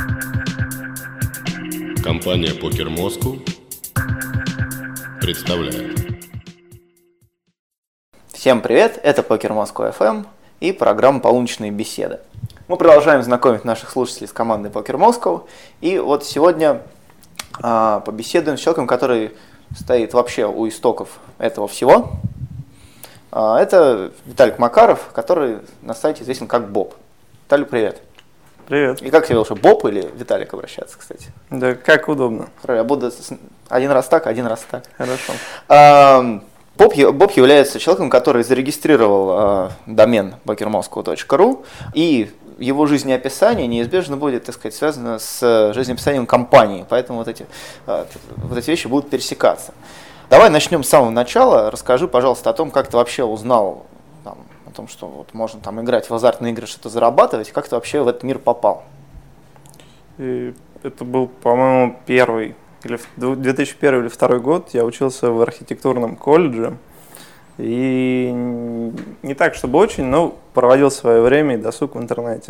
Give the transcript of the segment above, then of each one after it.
Компания Poker Moscow представляет. Всем привет, это Poker Moscow FM и программа «Полуночные беседы». Мы продолжаем знакомить наших слушателей с командой Poker Moscow. И вот сегодня побеседуем с человеком, который стоит вообще у истоков этого всего. Это Виталик Макаров, который на сайте известен как Боб. Виталик, привет. Привет. И как тебе лучше, Боб или Виталик обращаться, кстати? Да как удобно. Я буду один раз так, один раз так. Хорошо. Боб является человеком, который зарегистрировал домен pokermoscow.ru, и его жизнеописание неизбежно будет, так сказать, связано с жизнеописанием компании, поэтому вот эти вещи будут пересекаться. Давай начнем с самого начала. Расскажи, пожалуйста, о том, как ты вообще узнал о том, что вот можно там играть в азартные игры, что-то зарабатывать, как ты вообще в этот мир попал? И это был, по-моему, 2001 или 2002 год. Я учился в архитектурном колледже. И не так, чтобы очень, но проводил свое время и досуг в интернете.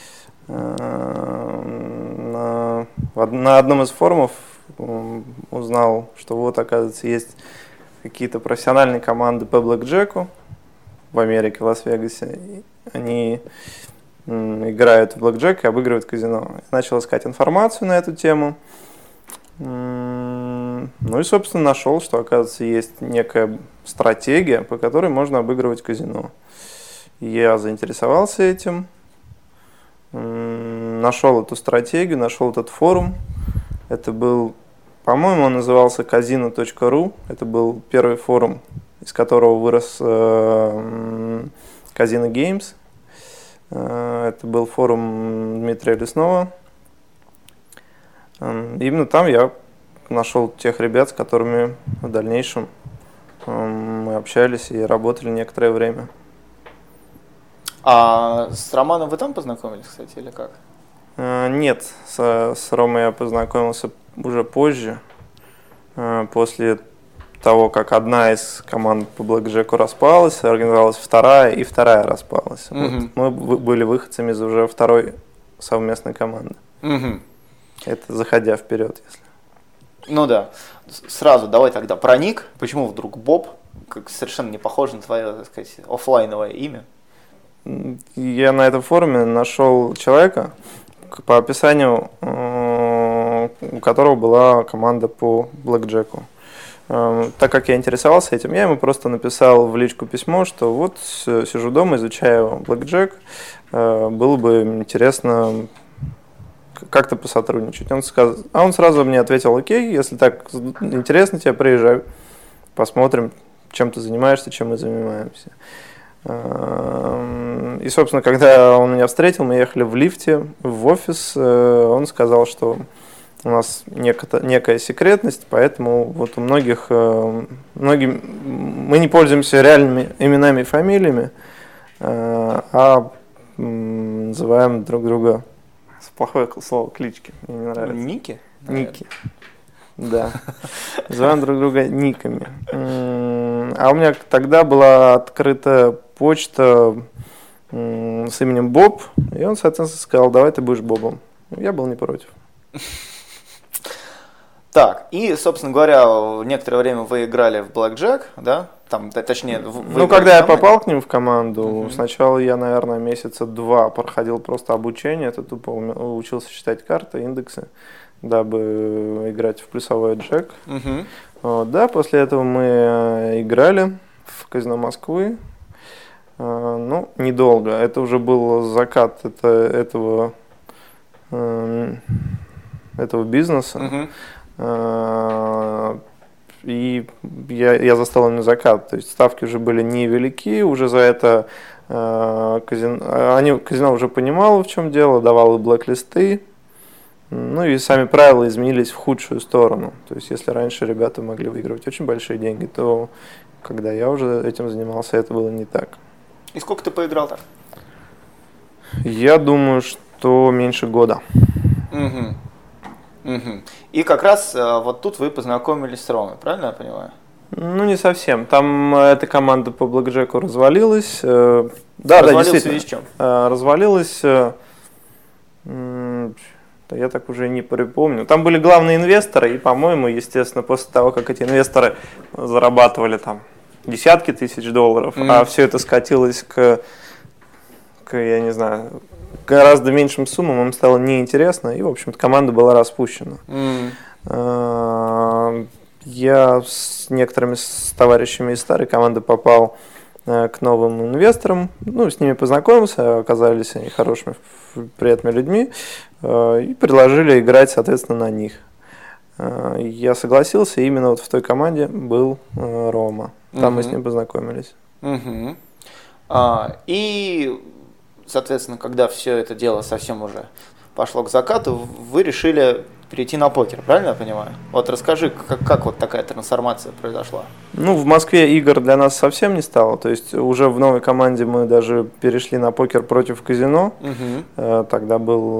На одном из форумов узнал, что вот, оказывается, есть какие-то профессиональные команды по блэкджеку в Америке, в Лас-Вегасе. Они играют в блэкджек и обыгрывают казино. Я начал искать информацию на эту тему. Ну и, собственно, нашел, что, оказывается, есть некая стратегия, по которой можно обыгрывать казино. Я заинтересовался этим, нашел эту стратегию, нашел этот форум. Это был, по-моему, он назывался casino.ru. Это был первый форум, из которого вырос Casino Games. Это был форум Дмитрия Леснова. Именно там я нашел тех ребят, с которыми в дальнейшем мы общались и работали некоторое время. А с Романом вы там познакомились, кстати, или как? Нет, с Ромой я познакомился уже позже, после того, как одна из команд по блэкджеку распалась, организовалась вторая, и вторая распалась. Вот мы были выходцами из уже второй совместной команды. Это заходя вперед, если. Ну да. Сразу давай тогда про ник. Почему вдруг Боб, как совершенно не похоже на твое, так сказать, офлайновое имя? Я на этом форуме нашел человека, по описанию у которого была команда по блэкджеку. Так как я интересовался этим, я ему просто написал в личку письмо, что вот сижу дома, изучаю блэкджек, было бы интересно как-то посотрудничать. Он сразу мне ответил: окей, если так интересно тебе, приезжай, посмотрим, чем ты занимаешься, чем мы занимаемся. И, собственно, когда он меня встретил, мы ехали в лифте в офис, он сказал, что у нас некая секретность, поэтому вот у многих мы не пользуемся реальными именами и фамилиями, а называем друг друга, плохое слово, клички, мне не нравится. Ники? Ники. Да. Называем друг друга никами. А у меня тогда была открыта почта с именем Боб, и он, соответственно, сказал: давай ты будешь Бобом. Я был не против. Так, и, собственно говоря, некоторое время вы играли в блэкджек, да? Там, точнее, когда я попал к ним в команду, сначала я, наверное, месяца 2 проходил просто обучение, это тупо учился считать карты, индексы, дабы играть в плюсовой джек. Да, после этого мы играли в казино Москвы. Ну, недолго. Это уже был закат этого бизнеса. И я застал именно закат. То есть ставки уже были невелики, уже за это казино уже понимало, в чем дело, давало блэк-листы. Ну и сами правила изменились в худшую сторону. То есть если раньше ребята могли выигрывать очень большие деньги, то когда я уже этим занимался, это было не так. И сколько ты поиграл так? Я думаю, что меньше года. И как раз вот тут вы познакомились с Ромой, правильно я понимаю? Ну, не совсем. Там эта команда по блэкджеку развалилась. Развалилась в связи с чем? Развалилась. что я так уже не припомню. Там были главные инвесторы, и, по-моему, естественно, после того, как эти инвесторы зарабатывали там десятки тысяч долларов, а все это скатилось к, я не знаю, гораздо меньшим суммам, им стало неинтересно, и, в общем-то, команда была распущена. Я с некоторыми товарищами из старой команды попал к новым инвесторам, ну, с ними познакомился, оказались они хорошими, приятными людьми, и предложили играть, соответственно, на них. Я согласился, и именно вот в той команде был Рома. Там мы с ним познакомились. И, соответственно, когда все это дело совсем уже пошло к закату, вы решили перейти на покер, правильно я понимаю? Вот расскажи, как вот такая трансформация произошла? Ну, в Москве игр для нас совсем не стало, то есть уже в новой команде мы даже перешли на покер против казино. Тогда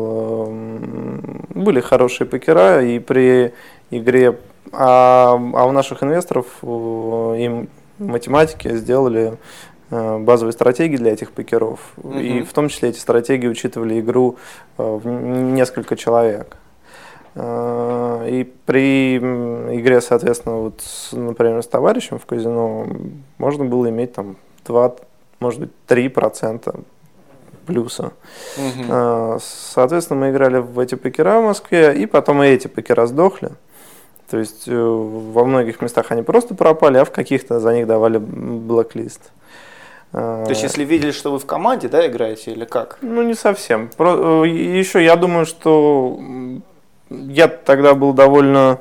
были хорошие покера, и при игре, а у наших инвесторов им математики сделали базовые стратегии для этих покеров, и в том числе эти стратегии учитывали игру в несколько человек. И при игре, соответственно, вот, например, с товарищем в казино можно было иметь там 2, может быть, 3% плюса. Соответственно, мы играли в эти покера в Москве, и потом и эти покера сдохли. То есть во многих местах они просто пропали, а в каких-то за них давали блэклист. То есть, если видели, что вы в команде, да, играете, или как? Ну, не совсем. Еще я думаю, что я тогда был довольно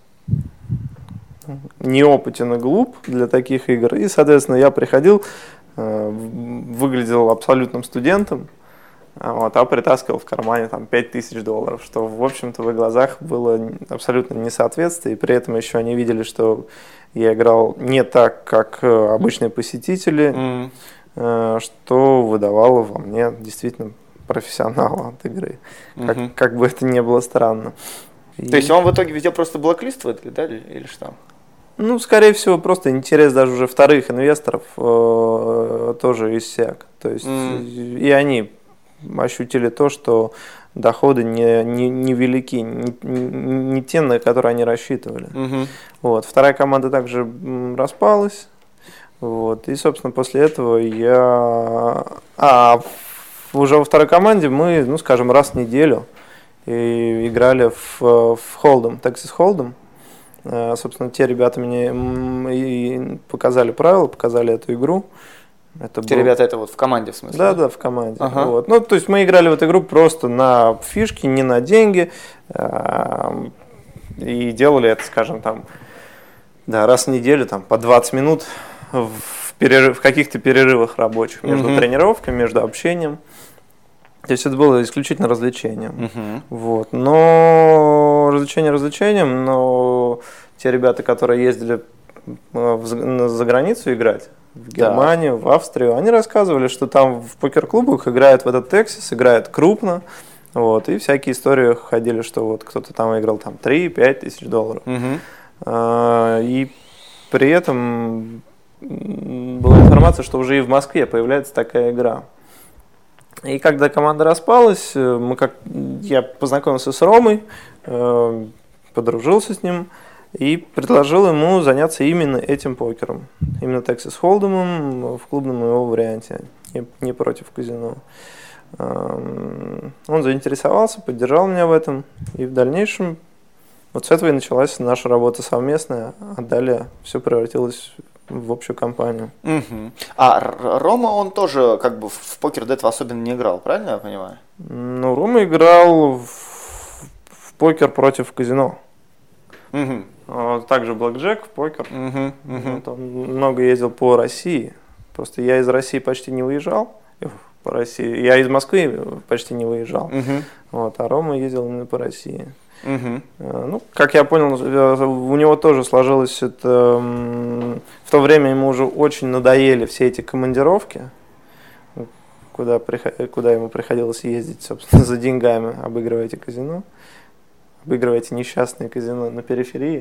неопытен и глуп для таких игр. И, соответственно, я приходил, выглядел абсолютным студентом, а притаскивал в кармане там $5000, что, в общем-то, в их глазах было абсолютно несоответствие. И при этом еще они видели, что я играл не так, как обычные посетители, что выдавало во мне действительно профессионала от игры. Как бы это ни было странно. То есть вам в итоге везде просто блэклист выдали, да, или что? Ну, скорее всего, просто интерес даже уже вторых инвесторов тоже иссяк. То есть и они ощутили то, что доходы не велики, не те, на которые они рассчитывали. Вот. Вторая команда также распалась. Вот. И, собственно, после этого уже во второй команде мы, ну, скажем, раз в неделю играли в Hold'em, Texas Hold'em. Собственно, те ребята мне и показали правила, показали эту игру. Ребята, это вот в команде, в смысле? Да, в команде. Вот. Ну, то есть мы играли в эту игру просто на фишки, не на деньги. И делали это, скажем, там, раз в неделю, там, по 20 минут в каких-то перерывах рабочих между тренировками, между общением. То есть это было исключительно развлечением. Вот. Но развлечение развлечением, но те ребята, которые ездили за границу играть, в Германию, в Австрию, они рассказывали, что там в покер-клубах играют в этот Texas, играют крупно. Вот, и всякие истории ходили, что вот кто-то там выиграл там, 3-5 тысяч долларов. И при этом была информация, что уже и в Москве появляется такая игра. И когда команда распалась, я познакомился с Ромой, подружился с ним и предложил ему заняться именно этим покером. Именно Texas Hold'em в клубном его варианте, не против казино. Он заинтересовался, поддержал меня в этом. И в дальнейшем вот с этого и началась наша работа совместная, а далее все превратилось в общую компанию. А Рома, он тоже как бы в покер-дэт особенно не играл, правильно я понимаю? Ну, Рома играл в покер против казино. Также блэкджек, покер. Вот он много ездил по России. Просто я из России почти не выезжал. По России. Я из Москвы почти не выезжал. Вот, а Рома ездил именно по России. Ну, как я понял, у него тоже сложилось это. В то время ему уже очень надоели все эти командировки, куда ему приходилось ездить, собственно, за деньгами, обыгрывая эти казино, обыгрывая эти несчастные казино на периферии.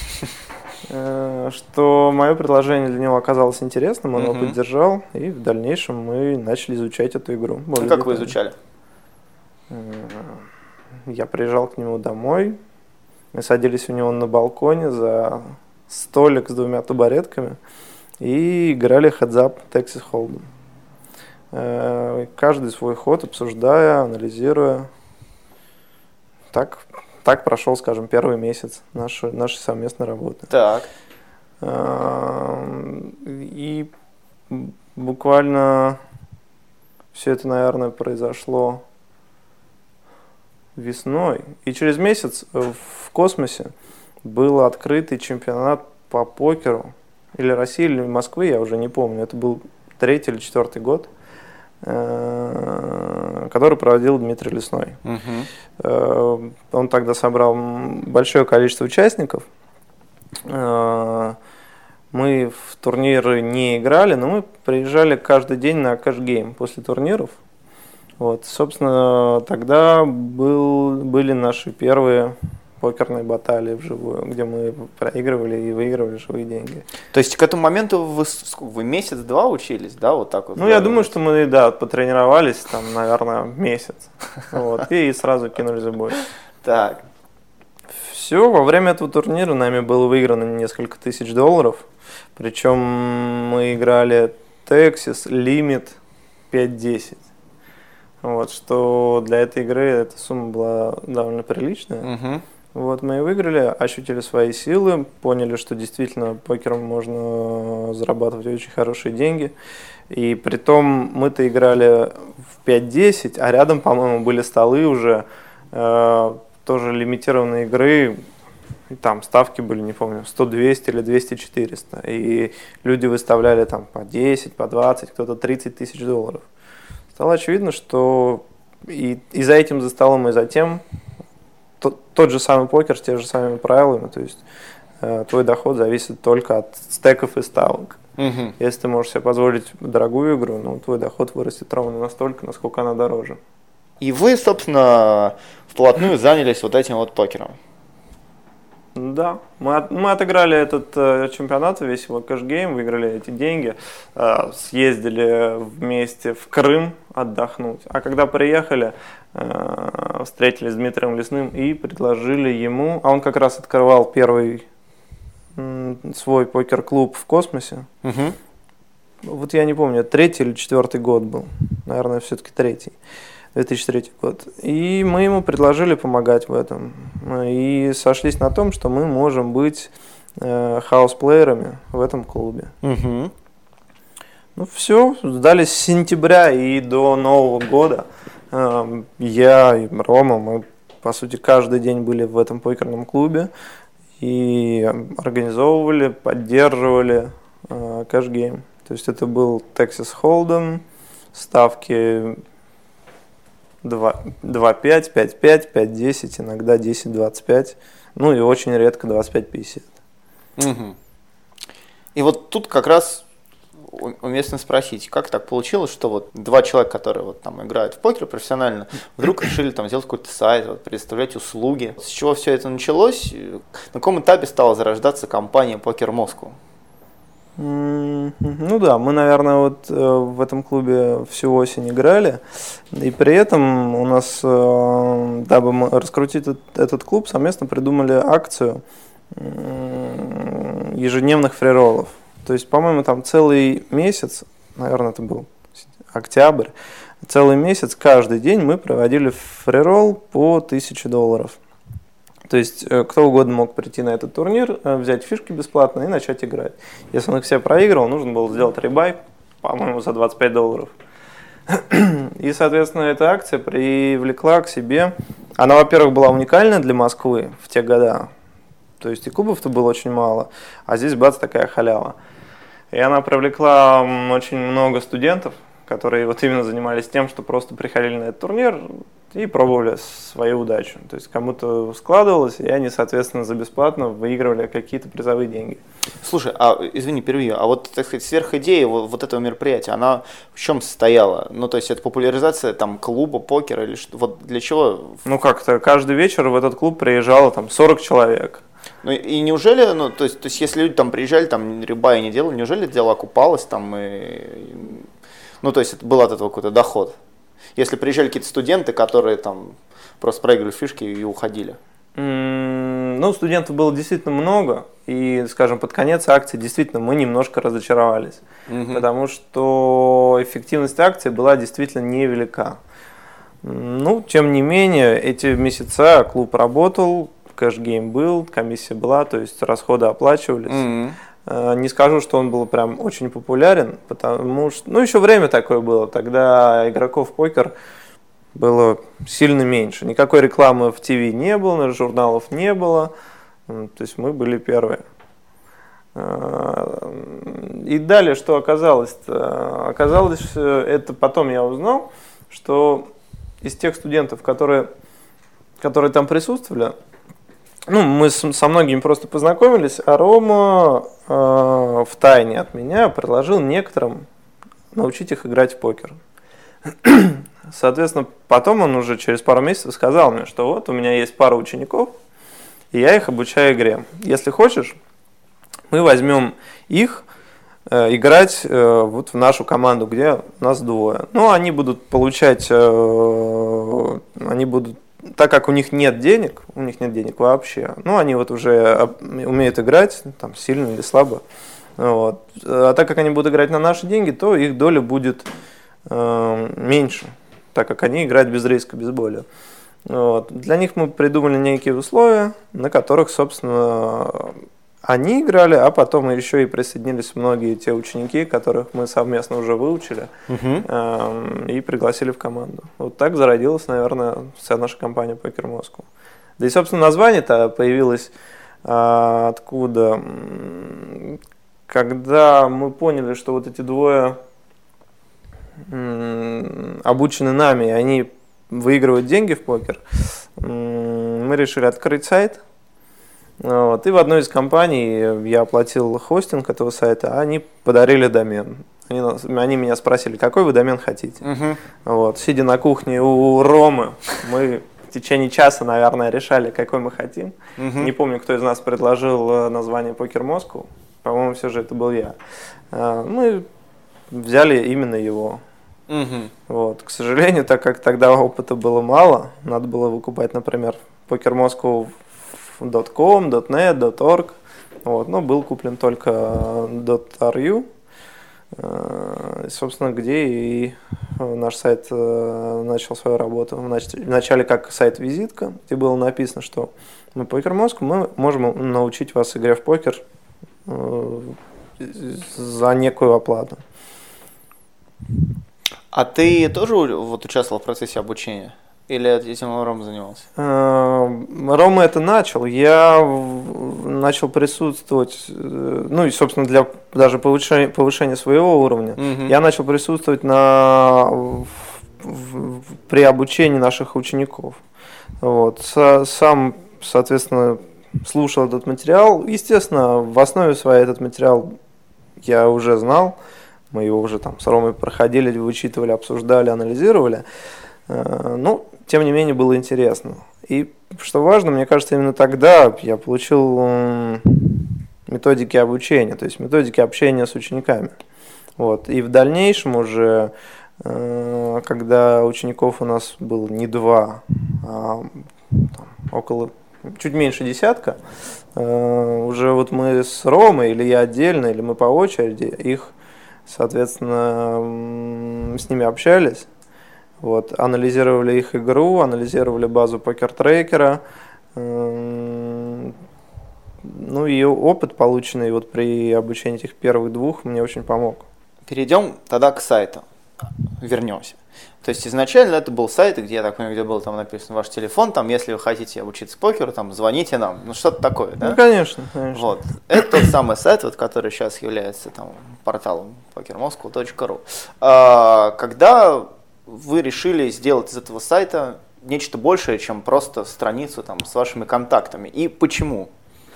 Что мое предложение для него оказалось интересным, он его поддержал, и в дальнейшем мы начали изучать эту игру. Как вы изучали? я приезжал к нему домой, мы садились у него на балконе за столик с 2 табуретками и играли хедзап Texas Hold'em. Каждый свой ход обсуждая, анализируя. Так прошел, скажем, первый месяц нашей совместной работы. Так. И буквально все это, наверное, произошло весной. И через месяц в космосе был открытый чемпионат по покеру. Или России, или Москвы, я уже не помню. Это был 3-й или 4-й год, который проводил Дмитрий Лесной. Он тогда собрал большое количество участников. Мы в турниры не играли, но мы приезжали каждый день на кэш-гейм после турниров. Вот, собственно, тогда были наши первые покерные баталии вживую, где мы проигрывали и выигрывали живые деньги. То есть к этому моменту вы месяц-два учились, да, вот так вот? Ну, я думаю, что мы, да, потренировались, там, наверное, месяц. Вот, и сразу кинулись в бой. Так. Все, во время этого турнира нами было выиграно несколько тысяч долларов. Причем мы играли Texas Limit 5-10. Вот, что для этой игры эта сумма была довольно приличная. Вот, мы и выиграли, ощутили свои силы, поняли, что действительно покером можно зарабатывать очень хорошие деньги. И притом мы-то играли в 5-10, а рядом, по-моему, были столы уже, тоже лимитированные игры. И там ставки были, не помню, 100-200 или 200-400. И люди выставляли там по 10, по 20, кто-то 30 тысяч долларов. Стало очевидно, что и за этим за столом, и за тем тот же самый покер с теми же самыми правилами. То есть твой доход зависит только от стеков и ставок. Если ты можешь себе позволить дорогую игру, ну, твой доход вырастет ровно настолько, насколько она дороже. И вы, собственно, вплотную занялись вот этим вот покером. Да, мы отыграли этот чемпионат, весь его кэш-гейм, выиграли эти деньги, съездили вместе в Крым отдохнуть. А когда приехали, встретились с Дмитрием Лесным и предложили ему, а он как раз открывал первый свой покер-клуб в космосе. Вот я не помню, 3-й или 4-й год был, наверное, все-таки 3-й. 2003 год. И мы ему предложили помогать в этом. И сошлись на том, что мы можем быть хаус-плеерами в этом клубе. Ну все, ждали с сентября и до Нового года. Я и Рома, мы, по сути, каждый день были в этом покерном клубе. И организовывали, поддерживали кэш-гейм. То есть это был Texas Hold'em, ставки 2-5, 5-5, 5-10, иногда 10-25, ну и очень редко 25-50. И вот тут как раз уместно спросить, как так получилось, что вот два человека, которые вот там играют в покер профессионально, вдруг решили там сделать какой-то сайт, вот, предоставлять услуги. С чего все это началось? На каком этапе стала зарождаться компания Poker Moscow? Ну да, мы, наверное, вот в этом клубе всю осень играли, и при этом у нас, дабы раскрутить этот клуб, совместно придумали акцию ежедневных фрироллов. То есть, по-моему, там целый месяц, наверное, это был октябрь, целый месяц, каждый день мы проводили фриролл по $1000. То есть кто угодно мог прийти на этот турнир, взять фишки бесплатно и начать играть. Если он их все проигрывал, нужно было сделать ребай, по-моему, за $25. И, соответственно, эта акция привлекла к себе. Она, во-первых, была уникальна для Москвы в те годы. То есть и клубов-то было очень мало, а здесь, бац, такая халява. И она привлекла очень много студентов, которые вот именно занимались тем, что просто приходили на этот турнир и пробовали свою удачу. То есть кому-то складывалось, и они, соответственно, за бесплатно выигрывали какие-то призовые деньги. Слушай, извини, перебью, а вот, так сказать, сверхидея вот этого мероприятия, она в чем состояла? Ну, то есть это популяризация там клуба, покера или что? Вот для чего? Ну, как-то каждый вечер в этот клуб приезжало там 40 человек. Ну и неужели, ну, то есть если люди там приезжали, там рибая не делали, неужели дело окупалось там ну, то есть это был от этого какой-то доход? Если приезжали какие-то студенты, которые там просто проигрывали фишки и уходили? Ну, студентов было действительно много, и, скажем, под конец акции действительно мы немножко разочаровались, потому что эффективность акции была действительно невелика. Ну, тем не менее, эти месяца клуб работал, кэш-гейм был, комиссия была, то есть расходы оплачивались. Не скажу, что он был прям очень популярен, потому что, ну, еще время такое было, тогда игроков в покер было сильно меньше. Никакой рекламы в ТВ не было, журналов не было, то есть мы были первые. И далее что оказалось? Оказалось, это потом я узнал, что из тех студентов, которые там присутствовали, ну, мы со многими просто познакомились, а Рома втайне от меня предложил некоторым научить их играть в покер. Соответственно, потом он уже через пару месяцев сказал мне, что вот у меня есть пара учеников, и я их обучаю игре. Если хочешь, мы возьмем их играть вот в нашу команду, где нас двое. Ну, они будут получать, так как у них нет денег вообще, ну, они вот уже умеют играть, там, сильно или слабо. Вот. А так как они будут играть на наши деньги, то их доля будет меньше, так как они играют без риска, без боли. Вот. Для них мы придумали некие условия, на которых, собственно, они играли, а потом еще и присоединились многие те ученики, которых мы совместно уже выучили и пригласили в команду. Вот так зародилась, наверное, вся наша компания Poker Moscow. Да и, собственно, название-то появилось откуда? Когда мы поняли, что вот эти двое обучены нами, и они выигрывают деньги в покер, мы решили открыть сайт. Вот. И в одной из компаний я оплатил хостинг этого сайта, а они подарили домен. Они меня спросили, какой вы домен хотите. Вот. Сидя на кухне у Ромы, мы в течение часа, наверное, решали, какой мы хотим. Не помню, кто из нас предложил название Poker Moscow. По-моему, все же это был я. Мы взяли именно его. Вот. К сожалению, так как тогда опыта было мало, надо было выкупать, например, pokermoscow.com, .net, .org. Вот. Но был куплен только .ru. Собственно, где и наш сайт начал свою работу. Вначале как сайт-визитка, где было написано, что мы Poker Moscow, мы можем научить вас игре в покер за некую оплату. А ты тоже вот участвовал в процессе обучения? Или этим Рома занимался? Рома это начал. Я начал присутствовать, ну и, собственно, для даже повышения своего уровня, я начал присутствовать при обучении наших учеников. Вот. Сам, соответственно, слушал этот материал. Естественно, в основе своей этот материал я уже знал. Мы его уже там с Ромой проходили, вычитывали, обсуждали, анализировали. Но, тем не менее, было интересно. И, что важно, мне кажется, именно тогда я получил методики обучения, то есть методики общения с учениками. Вот. И в дальнейшем уже, когда учеников у нас было не 2, а там, около чуть меньше 10, уже вот мы с Ромой, или я отдельно, или мы по очереди, их, соответственно, с ними общались. Вот, анализировали их игру, анализировали базу покер-трекера. Ну и опыт, полученный вот при обучении этих первых 2, мне очень помог. Перейдем тогда к сайту. Вернемся. То есть изначально это был сайт, где, я так понимаю, где был там написан ваш телефон, там, если вы хотите обучиться покеру, там, звоните нам, ну что-то такое, да? Ну, конечно, конечно. Вот. Это тот самый сайт, вот, который сейчас является там порталом pokermoscow.ru. Когда вы решили сделать из этого сайта нечто большее, чем просто страницу там с вашими контактами, и почему?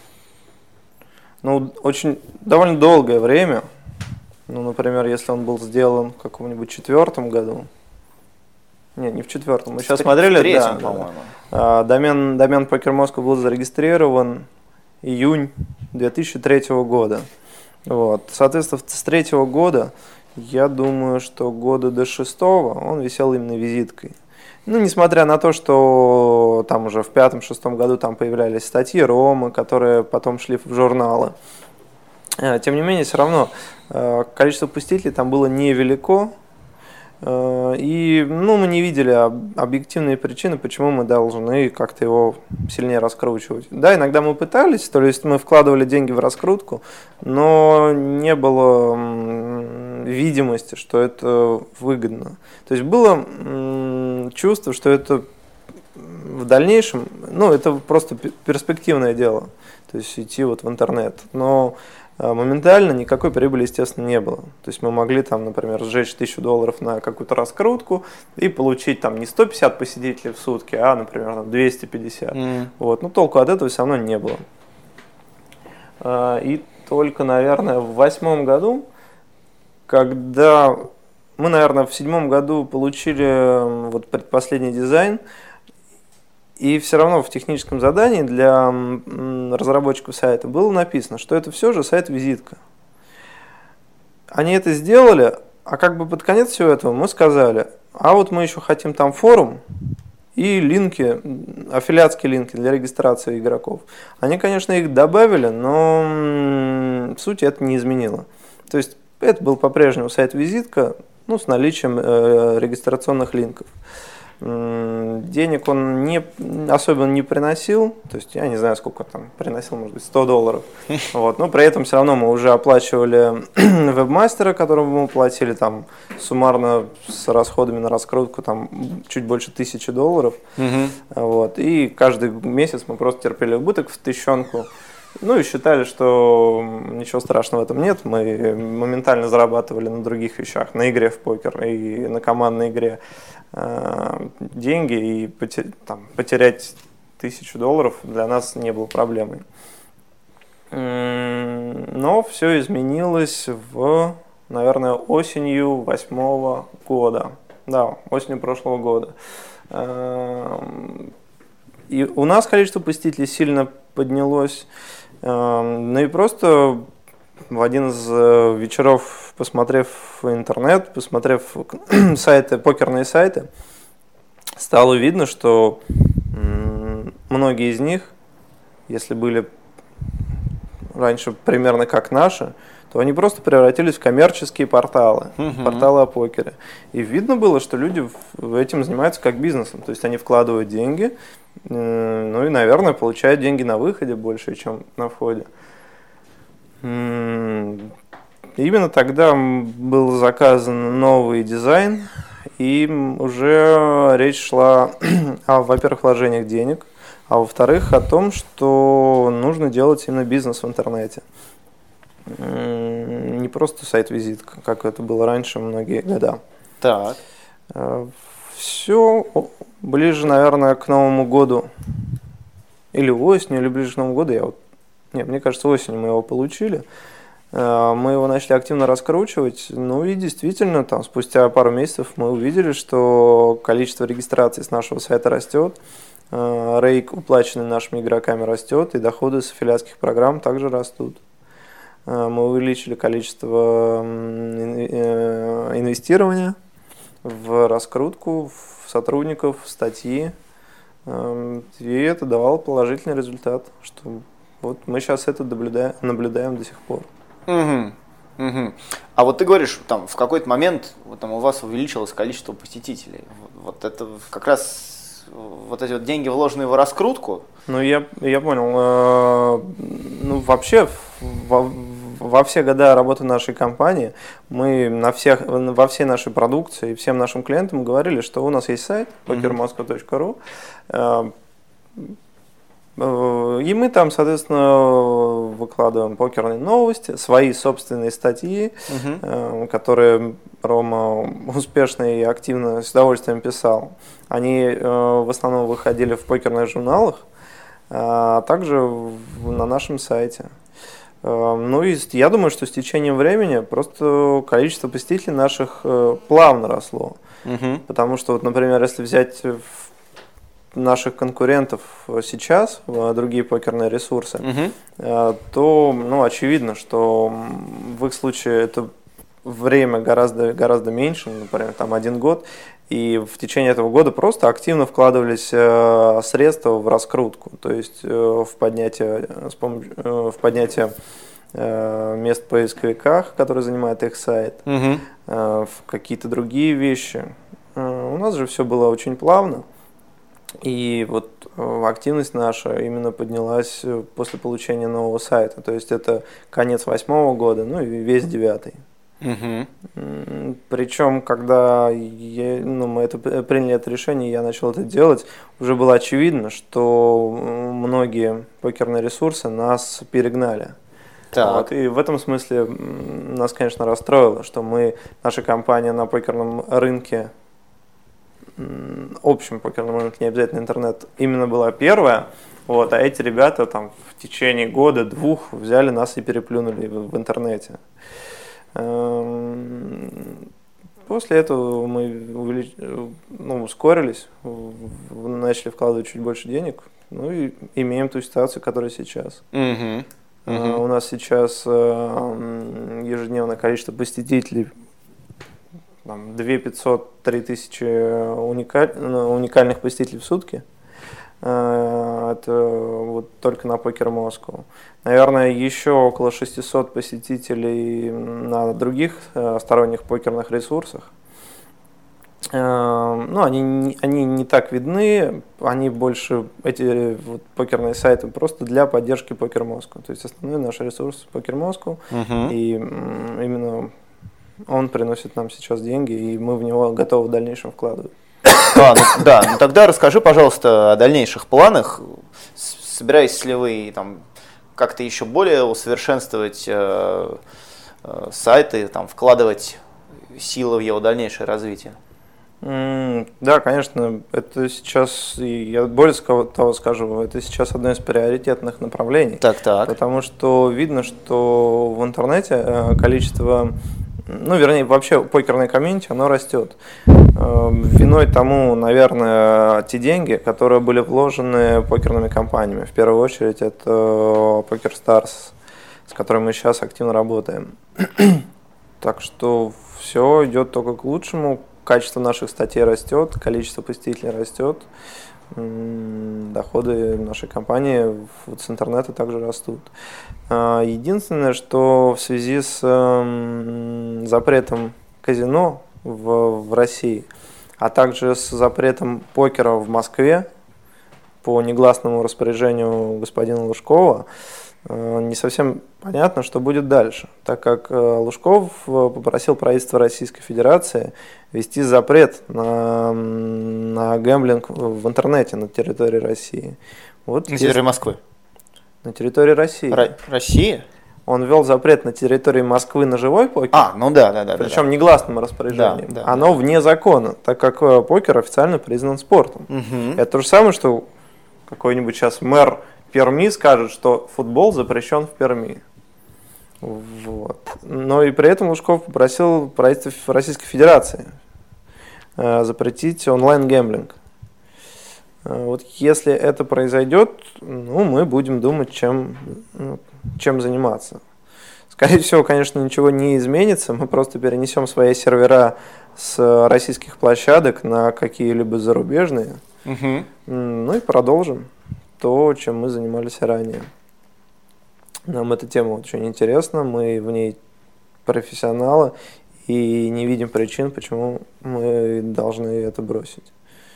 Ну, очень довольно долгое время. Ну, например, если он был сделан в каком-нибудь 4-м году. Не в 4-м. Мы сейчас смотрели. В 3-м, по-моему. Домен Poker Moscow был зарегистрирован июнь 2003 года. Вот. Соответственно, с 3-го года, я думаю, что года до 6-го он висел именно визиткой. Ну, несмотря на то, что там уже в 5-6 году там появлялись статьи Ромы, которые потом шли в журналы. Тем не менее, все равно количество посетителей там было невелико. И мы не видели объективные причины, почему мы должны как-то его сильнее раскручивать. Да, иногда мы пытались, то есть мы вкладывали деньги в раскрутку, но не было видимости, что это выгодно. То есть было чувство, что это в дальнейшем, это просто перспективное дело, то есть идти вот в интернет. Но моментально никакой прибыли, естественно, не было. То есть мы могли там, например, сжечь $1000 на какую-то раскрутку и получить там не 150 посетителей в сутки, а, например, там 250. Вот. Но толку от этого все равно не было. И только, наверное, в 2008 году, когда мы, наверное, в 2007 году получили вот предпоследний дизайн, и все равно в техническом задании для разработчиков сайта было написано, что это все же сайт-визитка. Они это сделали, а как бы под конец всего этого мы сказали, а вот мы еще хотим там форум и линки, аффилиатские линки для регистрации игроков. Они, конечно, их добавили, но суть это не изменило. То есть это был по-прежнему сайт-визитка, с наличием регистрационных линков. Денег он особенно не приносил, то есть я не знаю, сколько там приносил, может быть, $100. Вот. Но при этом все равно мы уже оплачивали вебмастера, которому мы платили там суммарно с расходами на раскрутку там чуть больше $1000. Вот. И каждый месяц мы просто терпели убыток в 1000. И считали, что ничего страшного в этом нет. Мы моментально зарабатывали на других вещах, на игре в покер и на командной игре деньги, и потерять $1000 для нас не было проблемой. Но все изменилось наверное, осенью 2008 года. Да, осенью прошлого года. И у нас количество посетителей сильно поднялось. И просто в один из вечеров, посмотрев интернет, посмотрев покерные сайты, стало видно, что многие из них, если были раньше примерно как наши, то они просто превратились в коммерческие порталы, порталы о покере. И видно было, что люди этим занимаются как бизнесом, то есть они вкладывают деньги, и, наверное, получают деньги на выходе больше, чем на входе. Именно тогда был заказан новый дизайн, и уже речь шла о, во-первых, вложениях денег, а во-вторых, о том, что нужно делать именно бизнес в интернете. Не просто сайт-визитка, как это было раньше многие года. Так. Все ближе, наверное, к Новому году. Или осенью, или ближе к Новому году. Мне кажется, осенью мы его получили. Мы его начали активно раскручивать. И действительно, там, спустя пару месяцев мы увидели, что количество регистраций с нашего сайта растет. Рейк, уплаченный нашими игроками, растет. И доходы с аффилиатских программ также растут. Мы увеличили количество инвестирования в раскрутку, в сотрудников, в статьи. И это давало положительный результат, что вот мы сейчас это наблюдаем до сих пор. А вот ты говоришь, там в какой-то момент у вас увеличилось количество посетителей. Вот это как раз вот эти вот деньги, вложенные в раскрутку. Я понял. Вообще во все годы работы нашей компании мы во всей нашей продукции всем нашим клиентам говорили, что у нас есть сайт pokermoscow.ru, и мы там, соответственно, выкладываем покерные новости, свои собственные статьи, которые Рома успешно и активно с удовольствием писал. Они в основном выходили в покерных журналах, а также на нашем сайте. И я думаю, что с течением времени просто количество посетителей наших плавно росло. Потому что, например, если взять наших конкурентов сейчас, другие покерные ресурсы, то очевидно, что в их случае это время гораздо меньше, например, там 1 год, И в течение этого года просто активно вкладывались средства в раскрутку, то есть в поднятие мест в поисковиках, которые занимает их сайт, в какие-то другие вещи. У нас же все было очень плавно. И вот активность наша именно поднялась после получения нового сайта. То есть это конец 8-го года, ну и весь 9-й. Причем, когда мы приняли это решение, я начал это делать, уже было очевидно, что многие покерные ресурсы нас перегнали. Вот, и в этом смысле нас, конечно, расстроило, что наша компания на покерном рынке, общем покерном рынке, не обязательно интернет, именно была первая, вот, а эти ребята там в течение года-двух взяли нас и переплюнули в интернете. После этого мы ускорились, начали вкладывать чуть больше денег, ну и имеем ту ситуацию, которая сейчас. У нас сейчас ежедневное количество посетителей 2500-3000 уникальных посетителей в сутки. Это вот только на Poker Moscow. Наверное, еще около 600 посетителей на других сторонних покерных ресурсах. Они не так видны, они больше, эти вот покерные сайты, просто для поддержки Poker Moscow. То есть основной наш ресурс Poker Moscow, и именно он приносит нам сейчас деньги, и мы в него готовы в дальнейшем вкладывать. Ну тогда расскажи, пожалуйста, о дальнейших планах. Собираетесь ли вы там как-то еще более усовершенствовать сайты, там, вкладывать силы в его дальнейшее развитие? Да, конечно, это сейчас, я более того скажу, это сейчас одно из приоритетных направлений. Потому что видно, что в интернете количество, вообще покерное комьюнити, оно растет. Виной тому, наверное, те деньги, которые были вложены покерными компаниями. В первую очередь это PokerStars, с которой мы сейчас активно работаем. Так что все идет только к лучшему. Качество наших статей растет, количество посетителей растет, доходы нашей компании с интернета также растут. Единственное, что в связи с запретом казино в России, а также с запретом покера в Москве по негласному распоряжению господина Лужкова, не совсем понятно, что будет дальше, так как Лужков попросил правительство Российской Федерации ввести запрет на гэмблинг в интернете на территории России. Вот на территории Москвы? На территории России. России? Он ввел запрет на территории Москвы на живой покер. Да. Причем негласным распоряжением. Оно вне закона, так как покер официально признан спортом. Это то же самое, что какой-нибудь сейчас мэр Перми скажет, что футбол запрещен в Перми. Вот. Но и при этом Лужков попросил правительство Российской Федерации запретить онлайн-гэмблинг. Вот если это произойдет, мы будем думать, чем заниматься. Скорее всего, конечно, ничего не изменится, мы просто перенесем свои сервера с российских площадок на какие-либо зарубежные, и продолжим то, чем мы занимались ранее. Нам эта тема очень интересна, мы в ней профессионалы и не видим причин, почему мы должны это бросить.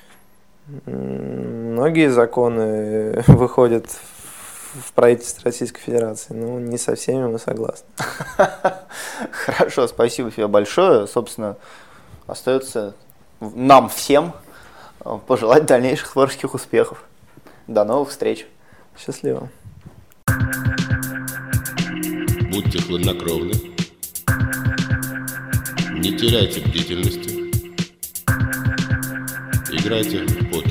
Многие законы выходят в правительстве Российской Федерации, но не со всеми мы согласны. Хорошо, спасибо тебе большое. Собственно, остается нам всем пожелать дальнейших творческих успехов. До новых встреч. Счастливо. Будьте хладнокровны. Не теряйте бдительности. Играйте в покер.